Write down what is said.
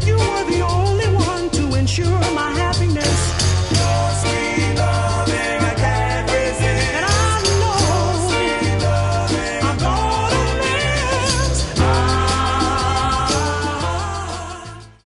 that you were the only one to ensure my happiness.